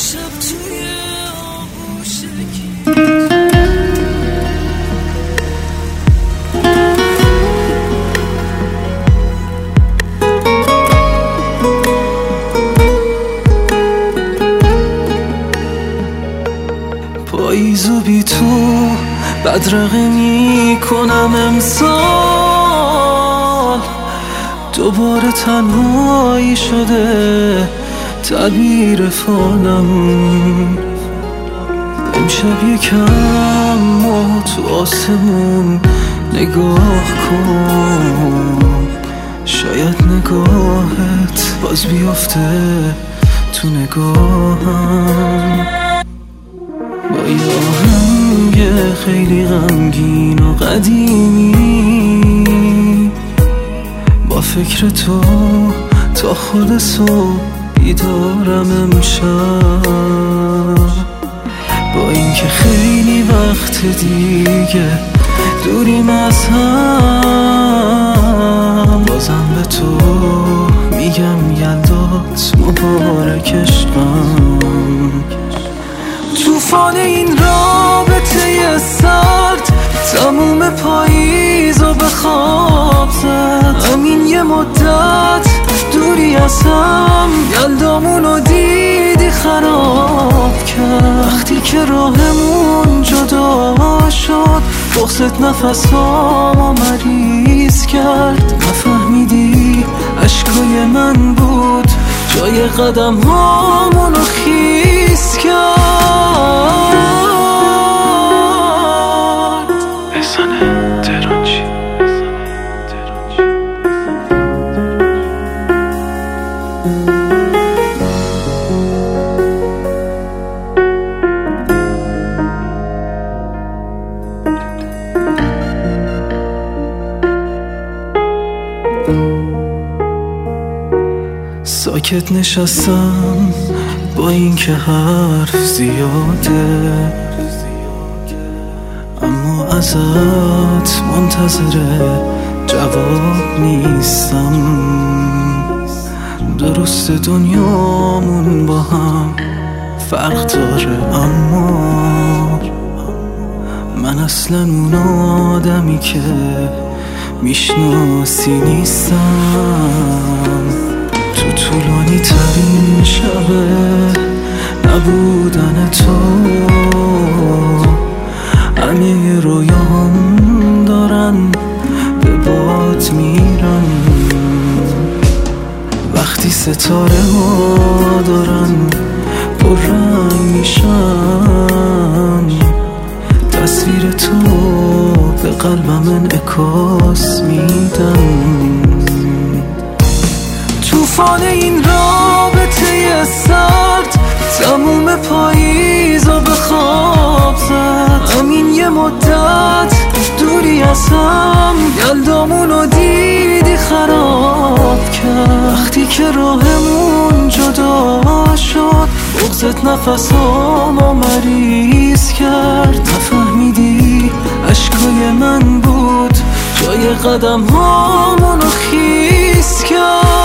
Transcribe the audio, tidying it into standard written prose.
شب توی آغوشگی پاییزو بی تو بدرقه می کنم امسال، دوباره تنهایی شده تعبیر فانم. امشب یکم ماه تو آسمون نگاه کن، شاید نگاهت باز بیفته تو نگاهم. با یه آهنگ خیلی غمگین و قدیمی، با فکر تو تا خود صبح بیدارم امشب. با اینکه خیلی وقت دیگه دوریم از هم، بازم به تو میگم یلدات مبارک عشقم. طوفان این رابطه سرد تموم پاییزو به خواب زد. همین یه مدت دوری از هم یلدامونو دیدی خراب کرد. وقتی که راهمون جدا شد بغضت نفسامو مریض کرد. نفهمیدی اشکای من بود جای قدم هامونو خیس کرد. بزنه درانچی ساکت نشستم با اینکه حرف زیاده، اما ازت منتظر جواب نیستم. درست دنیامون با هم فرق داره، اما من اصلا اون آدمی که میشناسی نیستم. تو طولانی ترین شبه نبودن تو همه رویام دارن به باد میرن. وقتی ستاره ها دارن پررنگ میشن، تصویر تو به قلبم انعکاس میدن. طوفان این رابطه سرد تموم پاییزو به خواب زد. همین یه مدت دوری از هم یلدامونو دیدی خراب کرد. وقتی که راهمون جدا شد بغضت نفسامو مریض کرد. نفهمیدی اشکای من بود جای قدم هامونو خیس کرد.